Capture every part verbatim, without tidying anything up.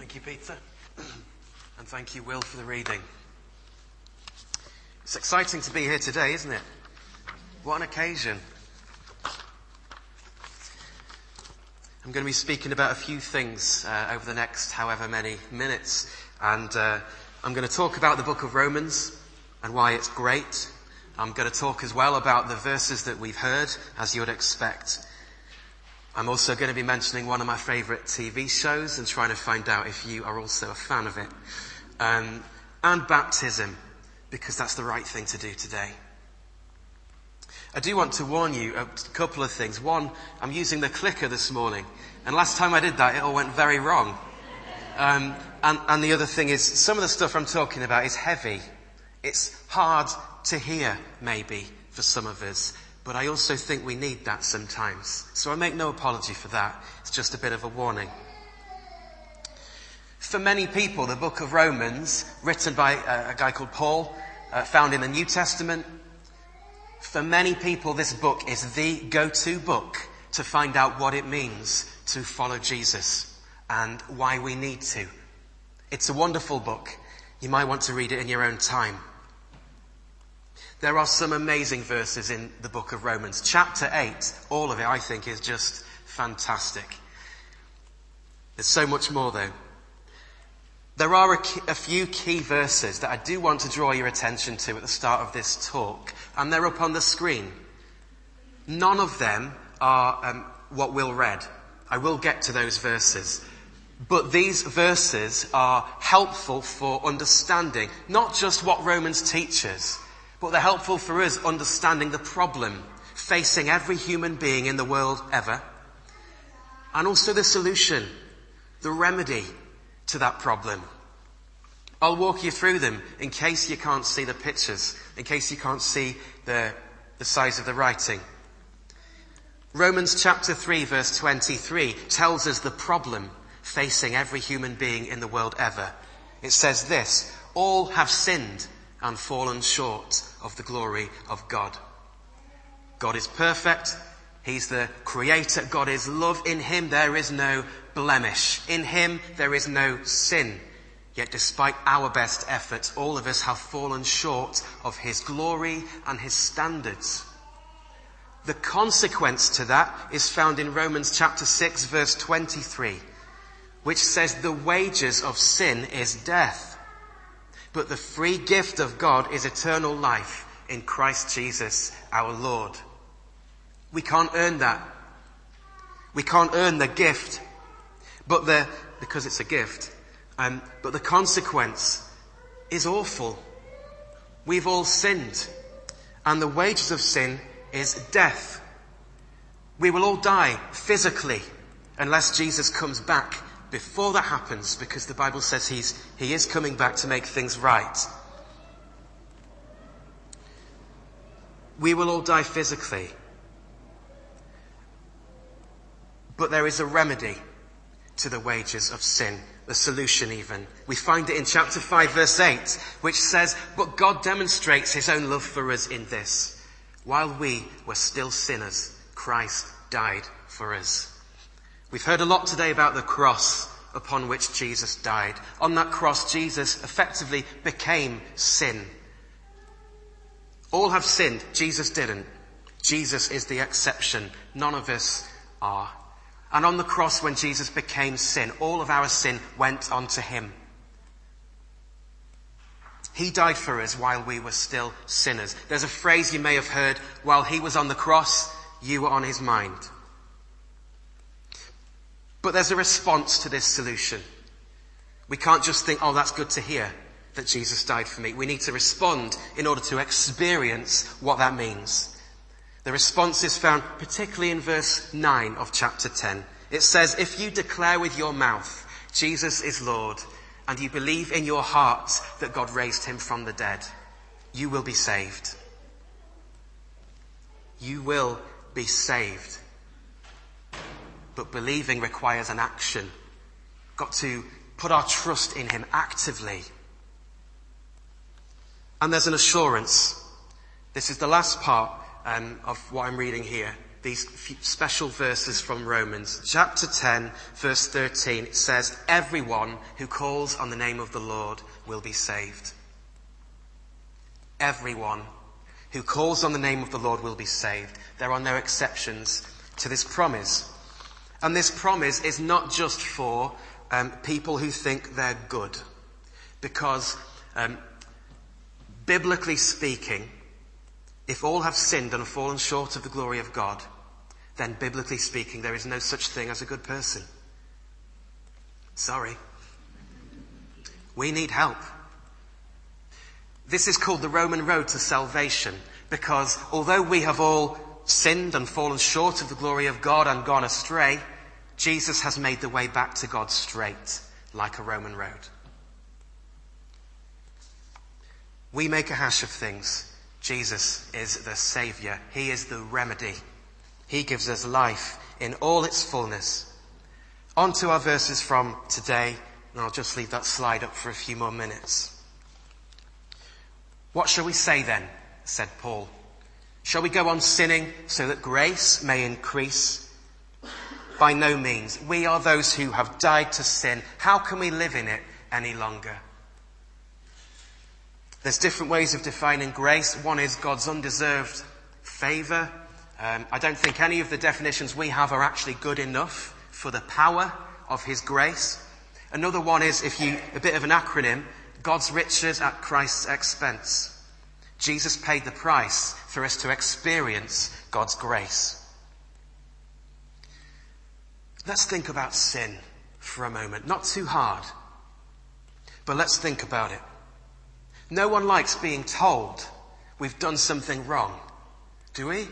Thank you, Peter. And thank you, Will, for the reading. It's exciting to be here today, isn't it? What an occasion. I'm going to be speaking about a few things uh, over the next however many minutes. And uh, I'm going to talk about the book of Romans and why it's great. I'm going to talk as well about the verses that we've heard, as you would expect. I'm also going to be mentioning one of my favourite T V shows and trying to find out if you are also a fan of it. Um, and baptism, because that's the right thing to do today. I do want to warn you a couple of things. One, I'm using the clicker this morning, and last time I did that, it all went very wrong. Um, and, and the other thing is, some of the stuff I'm talking about is heavy. It's hard to hear, maybe, for some of us. But I also think we need that sometimes. So I make no apology for that. It's just a bit of a warning. For many people, the book of Romans, written by a, a guy called Paul, uh, found in the New Testament, for many people, this book is the go-to book to find out what it means to follow Jesus and why we need to. It's a wonderful book. You might want to read it in your own time. There are some amazing verses in the book of Romans. Chapter eight, all of it, I think, is just fantastic. There's so much more, though. There are a, key, a few key verses that I do want to draw your attention to at the start of this talk, and they're up on the screen. None of them are um, what Will read. I will get to those verses. But these verses are helpful for understanding not just what Romans teaches, but they're helpful for us understanding the problem facing every human being in the world ever. And also the solution, the remedy to that problem. I'll walk you through them in case you can't see the pictures, in case you can't see the, the size of the writing. Romans chapter three verse twenty-three tells us the problem facing every human being in the world ever. It says this: all have sinned and fallen short of the glory of God. God is perfect. He's the creator. God is love. In him there is no blemish. In him there is no sin. Yet despite our best efforts, all of us have fallen short of his glory and his standards. The consequence to that is found in Romans chapter six verse twenty-three, which says the wages of sin is death. But the free gift of God is eternal life in Christ Jesus our Lord. We can't earn that. We can't earn the gift, but the because it's a gift. Um, but the consequence is awful. We've all sinned, and the wages of sin is death. We will all die physically unless Jesus comes back. Before that happens, because the Bible says he's, he is coming back to make things right. We will all die physically. But there is a remedy to the wages of sin, the solution even. We find it in chapter five verse eight, which says, but God demonstrates his own love for us in this: while we were still sinners, Christ died for us. We've heard a lot today about the cross upon which Jesus died. On that cross, Jesus effectively became sin. All have sinned. Jesus didn't. Jesus is the exception. None of us are. And on the cross, when Jesus became sin, all of our sin went onto him. He died for us while we were still sinners. There's a phrase you may have heard: while he was on the cross, you were on his mind. But there's a response to this solution. We can't just think, oh, that's good to hear that Jesus died for me. We need to respond in order to experience what that means. The response is found particularly in verse nine of chapter ten. It says, if you declare with your mouth Jesus is Lord, and you believe in your heart that God raised him from the dead, you will be saved. You will be saved. But believing requires an action. Got to put our trust in him actively. And there's an assurance. This is the last part um, of what I'm reading here. these few special verses from Romans. Chapter ten, verse thirteen, it says, everyone who calls on the name of the Lord will be saved. Everyone who calls on the name of the Lord will be saved. There are no exceptions to this promise. And this promise is not just for um, people who think they're good. Because, um, biblically speaking, if all have sinned and fallen short of the glory of God, then biblically speaking, there is no such thing as a good person. Sorry. We need help. This is called the Roman road to salvation, because although we have all sinned and fallen short of the glory of God and gone astray, Jesus has made the way back to God straight, like a Roman road. We make a hash of things. Jesus is the Saviour. He is the remedy. He gives us life in all its fullness. On to our verses from today, and I'll just leave that slide up for a few more minutes. What shall we say then, said Paul? Shall we go on sinning so that grace may increase? By no means. We are those who have died to sin. How can we live in it any longer? There's different ways of defining grace. One is God's undeserved favour. Um, I don't think any of the definitions we have are actually good enough for the power of his grace. Another one is, if you, a bit of an acronym, God's riches at Christ's expense. Jesus paid the price for us to experience God's grace. Let's think about sin for a moment. Not too hard, but let's think about it. No one likes being told we've done something wrong, do we?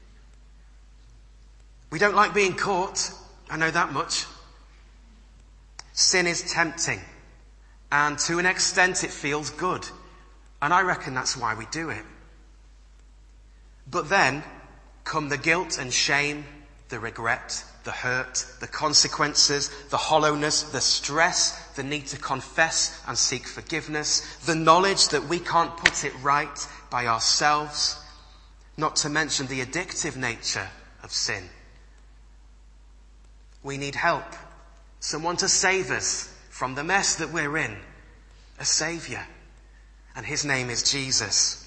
We don't like being caught, I know that much. Sin is tempting, and to an extent it feels good, and I reckon that's why we do it. But then come the guilt and shame, the regret, the hurt, the consequences, the hollowness, the stress, the need to confess and seek forgiveness, the knowledge that we can't put it right by ourselves, not to mention the addictive nature of sin. We need help, someone to save us from the mess that we're in, a saviour, and his name is Jesus.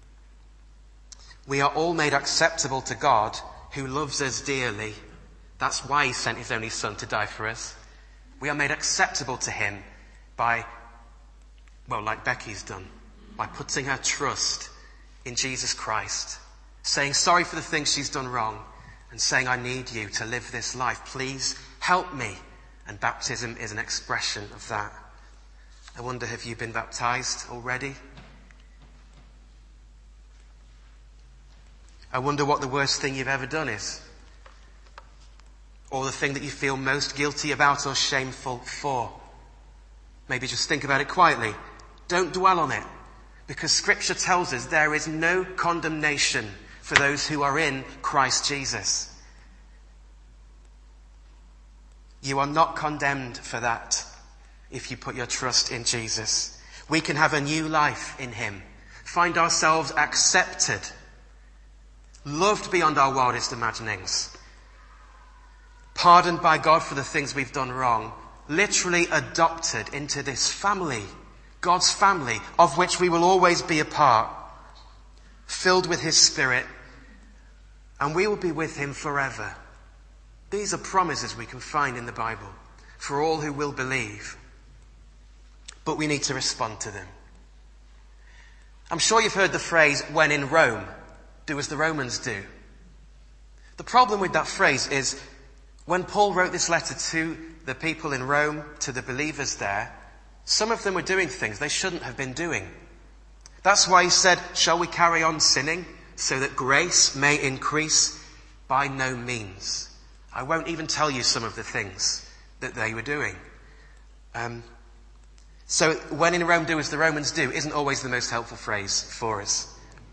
We are all made acceptable to God, who loves us dearly. That's why he sent his only son to die for us. We are made acceptable to him by, well, like Becky's done, by putting her trust in Jesus Christ, saying sorry for the things she's done wrong, and saying, I need you to live this life. Please help me. And baptism is an expression of that. I wonder, have you been baptized already? I wonder what the worst thing you've ever done is. Or the thing that you feel most guilty about or shameful for. Maybe just think about it quietly. Don't dwell on it. Because Scripture tells us there is no condemnation for those who are in Christ Jesus. You are not condemned for that if you put your trust in Jesus. We can have a new life in him. Find ourselves accepted. Loved beyond our wildest imaginings. Pardoned by God for the things we've done wrong. Literally adopted into this family. God's family, of which we will always be a part. Filled with his Spirit. And we will be with him forever. These are promises we can find in the Bible for all who will believe. But we need to respond to them. I'm sure you've heard the phrase, when in Rome, do as the Romans do. The problem with that phrase is, when Paul wrote this letter to the people in Rome, to the believers there, some of them were doing things they shouldn't have been doing. That's why he said, shall we carry on sinning so that grace may increase? By no means. I won't even tell you some of the things that they were doing. Um, so when in Rome, do as the Romans do isn't always the most helpful phrase for us.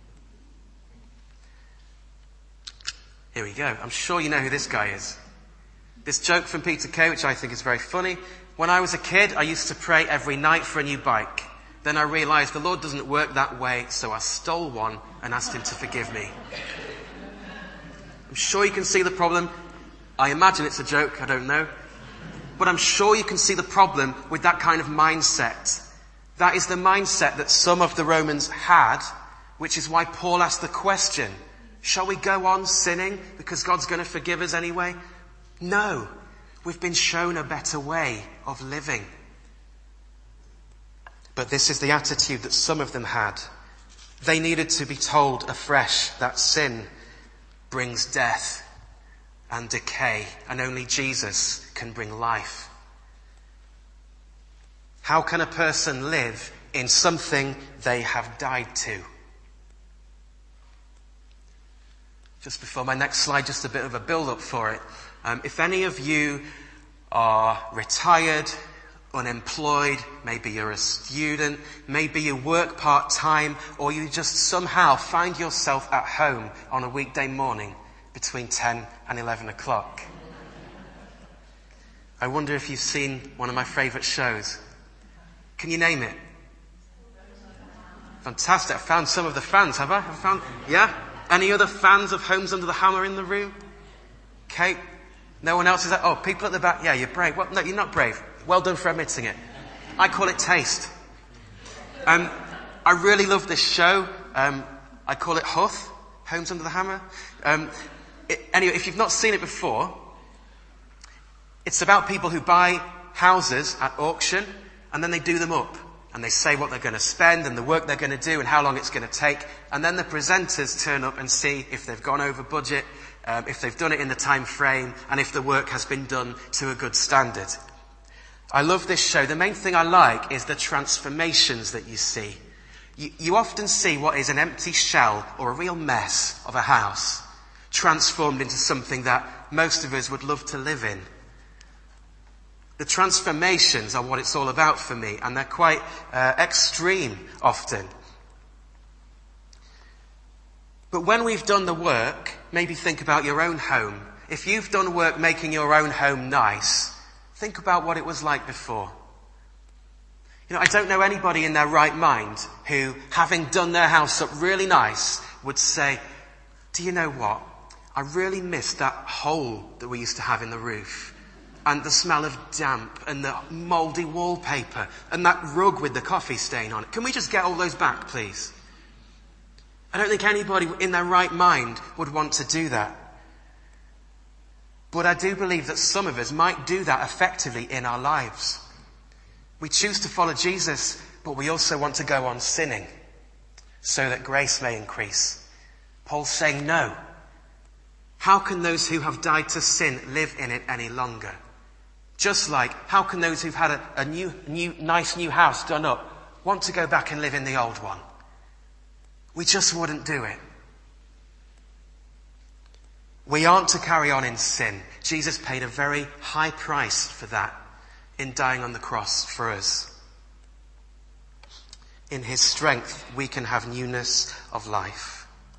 Here we go. I'm sure you know who this guy is. This joke from Peter Kay, which I think is very funny. When I was a kid, I used to pray every night for a new bike. Then I realised the Lord doesn't work that way, so I stole one and asked him to forgive me. I'm sure you can see the problem. I imagine it's a joke, I don't know. But I'm sure you can see the problem with that kind of mindset. That is the mindset that some of the Romans had, which is why Paul asked the question, shall we go on sinning because God's going to forgive us anyway? No, we've been shown a better way of living. But this is the attitude that some of them had. They needed to be told afresh that sin brings death and decay, and only Jesus can bring life. How can a person live in something they have died to? Just before my next slide, just a bit of a build-up for it. Um, if any of you are retired, unemployed, maybe you're a student, maybe you work part-time, or you just somehow find yourself at home on a weekday morning between ten and eleven o'clock. I wonder if you've seen one of my favourite shows. Can you name it? Fantastic. I found some of the fans, have I? Have I found? Yeah? Any other fans of Homes Under the Hammer in the room? Okay. No one else is that? Oh, people at the back. Yeah, you're brave. Well, no, you're not brave. Well done for admitting it. I call it taste. Um, I really love this show. Um, I call it Huth, Homes Under the Hammer. Um, it, anyway, if you've not seen it before, it's about people who buy houses at auction and then they do them up. And they say what they're going to spend and the work they're going to do and how long it's going to take. And then the presenters turn up and see if they've gone over budget, um, if they've done it in the time frame, and if the work has been done to a good standard. I love this show. The main thing I like is the transformations that you see. You, you often see what is an empty shell or a real mess of a house transformed into something that most of us would love to live in. The transformations are what it's all about for me, and they're quite uh, extreme often. But when we've done the work, maybe think about your own home. If you've done work making your own home nice, think about what it was like before. You know, I don't know anybody in their right mind who, having done their house up really nice, would say, do you know what? I really miss that hole that we used to have in the roof. And the smell of damp and the mouldy wallpaper and that rug with the coffee stain on it. Can we just get all those back, please? I don't think anybody in their right mind would want to do that. But I do believe that some of us might do that effectively in our lives. We choose to follow Jesus, but we also want to go on sinning so that grace may increase. Paul's saying no. How can those who have died to sin live in it any longer? Just like, how can those who've had a, a new, new, nice new house done up want to go back and live in the old one? We just wouldn't do it. We aren't to carry on in sin. Jesus paid a very high price for that in dying on the cross for us. In his strength, we can have newness of life.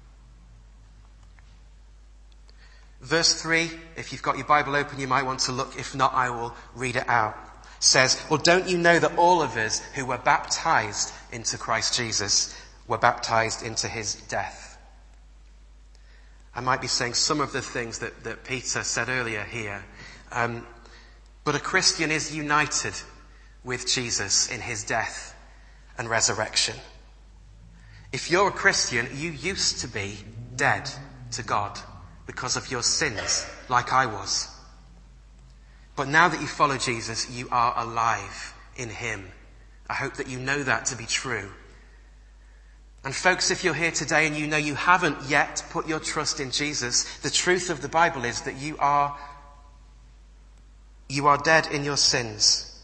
Verse three, if you've got your Bible open, you might want to look. If not, I will read it out. Says, well, don't you know that all of us who were baptized into Christ Jesus were baptized into his death? I might be saying some of the things that, that Peter said earlier here. Um, but a Christian is united with Jesus in his death and resurrection. If you're a Christian, you used to be dead to God because of your sins, like I was. But now that you follow Jesus, you are alive in him. I hope that you know that to be true. And folks, if you're here today and you know you haven't yet put your trust in Jesus, the truth of the Bible is that you are, you are dead in your sins.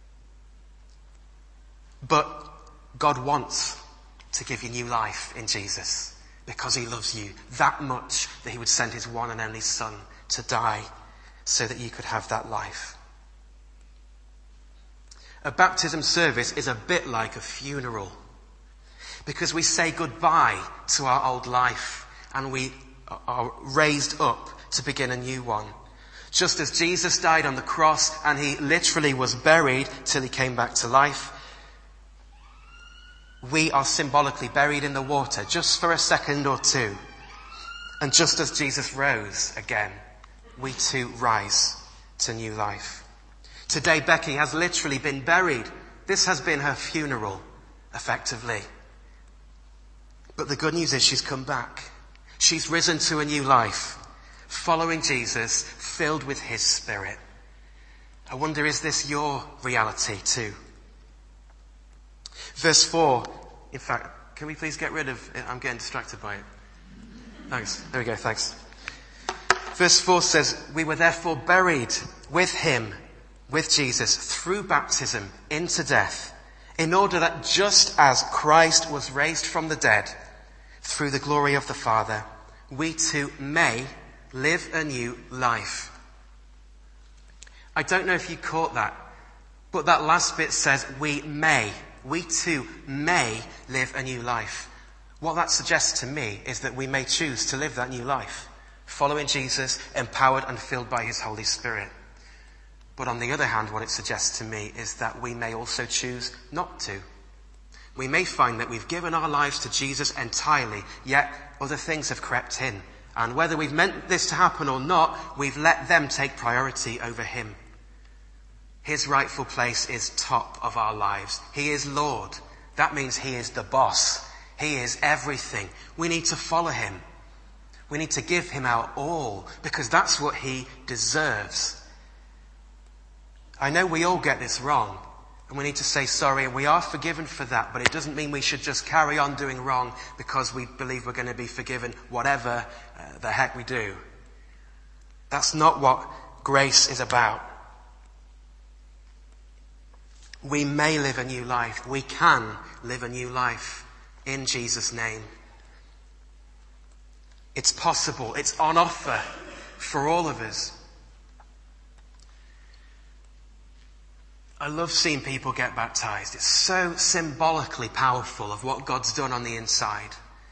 But God wants to give you new life in Jesus. Because he loves you that much that he would send his one and only son to die so that you could have that life. A baptism service is a bit like a funeral because we say goodbye to our old life and we are raised up to begin a new one. Just as Jesus died on the cross and he literally was buried till he came back to life, we are symbolically buried in the water just for a second or two. And just as Jesus rose again, we too rise to new life. Today, Becky has literally been buried. This has been her funeral, effectively. But the good news is she's come back. She's risen to a new life, following Jesus, filled with his Spirit. I wonder, is this your reality too? Verse four, in fact, can we please get rid of it? I'm getting distracted by it. Thanks. There we go, thanks. Verse four says, we were therefore buried with him, with Jesus, through baptism into death, in order that just as Christ was raised from the dead through the glory of the Father, we too may live a new life. I don't know if you caught that, but that last bit says we may. We too may live a new life. What that suggests to me is that we may choose to live that new life, following Jesus, empowered and filled by his Holy Spirit. But on the other hand, what it suggests to me is that we may also choose not to. We may find that we've given our lives to Jesus entirely, yet other things have crept in. And whether we've meant this to happen or not, we've let them take priority over him. His rightful place is top of our lives. He is Lord. That means he is the boss. He is everything. We need to follow him. We need to give him our all, because that's what he deserves. I know we all get this wrong, and we need to say sorry, and we are forgiven for that, but it doesn't mean we should just carry on doing wrong because we believe we're going to be forgiven whatever uh, the heck we do. That's not what grace is about. We may live a new life. We can live a new life in Jesus' name. It's possible. It's on offer for all of us. I love seeing people get baptized. It's so symbolically powerful of what God's done on the inside.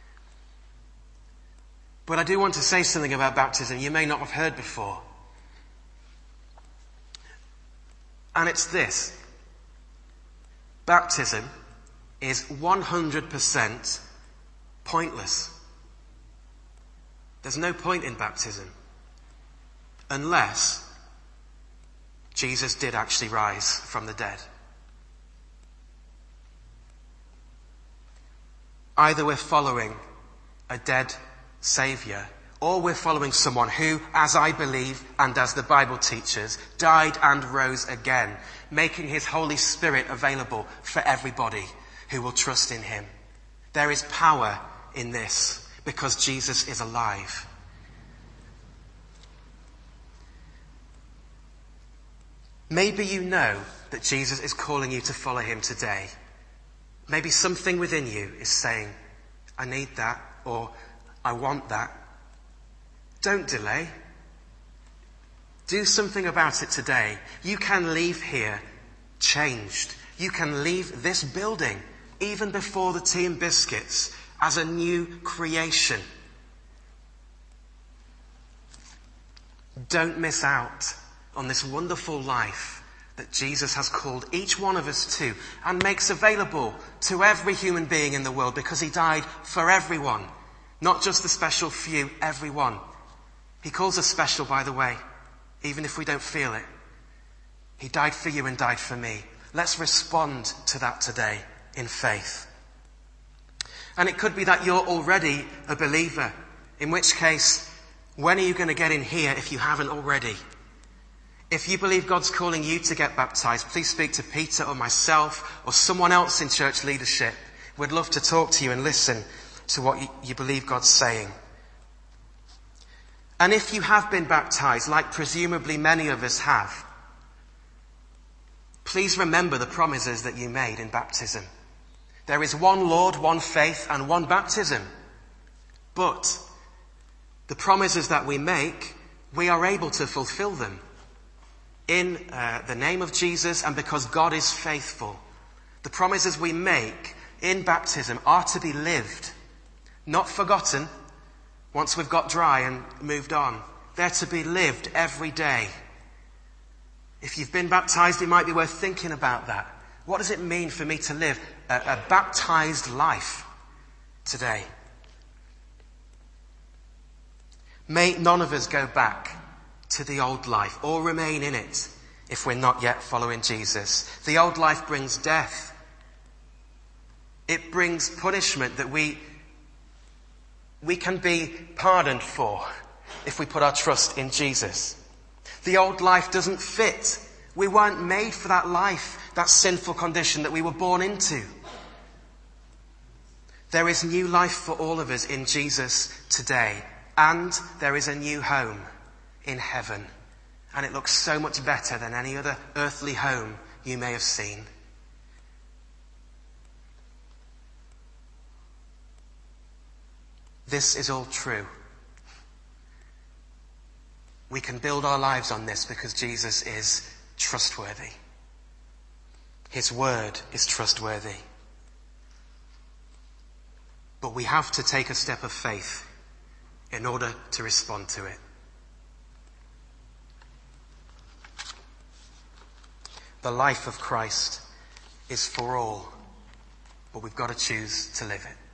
But I do want to say something about baptism you may not have heard before. And it's this. Baptism is one hundred percent pointless. There's no point in baptism unless Jesus did actually rise from the dead. Either we're following a dead Saviour, or we're following someone who, as I believe and as the Bible teaches, died and rose again, making his Holy Spirit available for everybody who will trust in him. There is power in this because Jesus is alive. Maybe you know that Jesus is calling you to follow him today. Maybe something within you is saying, I need that, or I want that. Don't delay. Do something about it today. You can leave here changed. You can leave this building, even before the tea and biscuits, as a new creation. Don't miss out on this wonderful life that Jesus has called each one of us to and makes available to every human being in the world, because he died for everyone, not just the special few, everyone. He calls us special, by the way, even if we don't feel it. He died for you and died for me. Let's respond to that today in faith. And it could be that you're already a believer, in which case, when are you going to get in here if you haven't already? If you believe God's calling you to get baptized, please speak to Peter or myself or someone else in church leadership. We'd love to talk to you and listen to what you believe God's saying. And if you have been baptized, like presumably many of us have, please remember the promises that you made in baptism. There is one Lord, one faith, and one baptism. But the promises that we make, we are able to fulfill them in uh, the name of Jesus and because God is faithful. The promises we make in baptism are to be lived, not forgotten once we've got dry and moved on. They're to be lived every day. If you've been baptized, it might be worth thinking about that. What does it mean for me to live a, a baptized life today? May none of us go back to the old life or remain in it if we're not yet following Jesus. The old life brings death. It brings punishment that we, we can be pardoned for if we put our trust in Jesus. The old life doesn't fit. We weren't made for that life, that sinful condition that we were born into. There is new life for all of us in Jesus today. And there is a new home in heaven. And it looks so much better than any other earthly home you may have seen. This is all true. We can build our lives on this because Jesus is trustworthy. His word is trustworthy. But we have to take a step of faith in order to respond to it. The life of Christ is for all, but we've got to choose to live it.